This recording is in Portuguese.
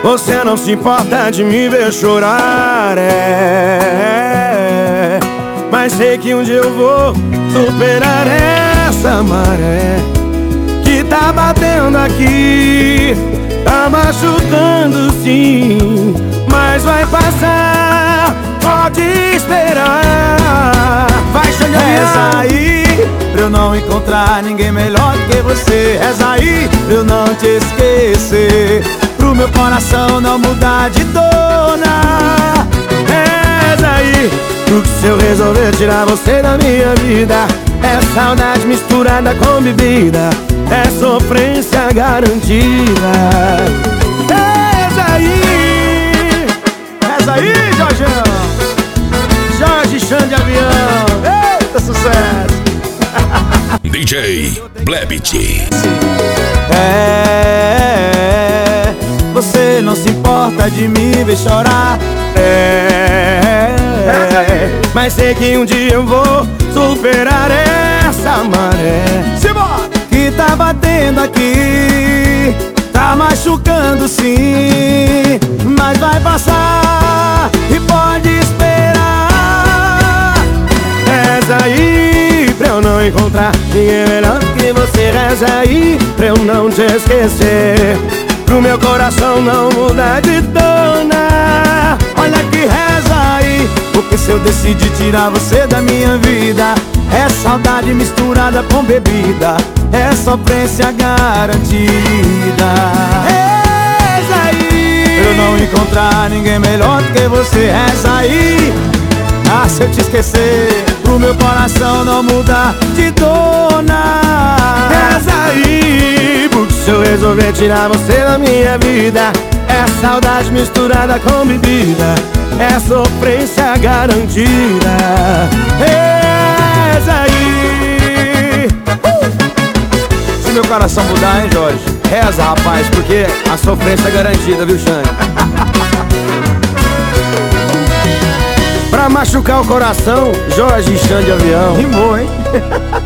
Você não se importa de me ver chorar, mas sei que um dia eu vou superar essa maré que tá batendo aqui, tá machucando sim, mas vai passar, pode esperar. Vai, Xande Avião. Reza aí pra eu não encontrar ninguém melhor do que você. Reza aí pra eu não te esquecer, pro meu coração não mudar de dona. Reza aí pro que se eu resolver tirar você da minha vida, é saudade misturada com bebida, é sofrência garantida. Reza aí, Jorgeão. Jorge Xande Avião. Eita, sucesso. DJ Blebit. Você não se importa de me ver chorar, mas sei que um dia eu vou superar essa maré que tá batendo aqui, tá machucando sim, mas vai passar e pode esperar. Reza aí pra eu não encontrar ninguém melhor que você. Reza aí pra eu não te esquecer, pro meu coração não mudar de dona. Olha que reza aí, porque se eu decidir tirar você da minha vida, é saudade misturada com bebida, é sofrência garantida. Reza aí pra eu não encontrar ninguém melhor do que você. Reza aí, ah, se eu te esquecer, pro meu coração não mudar de dona. Reza aí, porque se eu resolver tirar você da minha vida, é saudade misturada com bebida, é sofrência garantida. Reza aí. Se meu coração mudar, hein, Jorge? Reza, rapaz, porque a sofrência é garantida, viu, Xande? Pra machucar o coração, Jorge Xande Avião. Rimou, hein?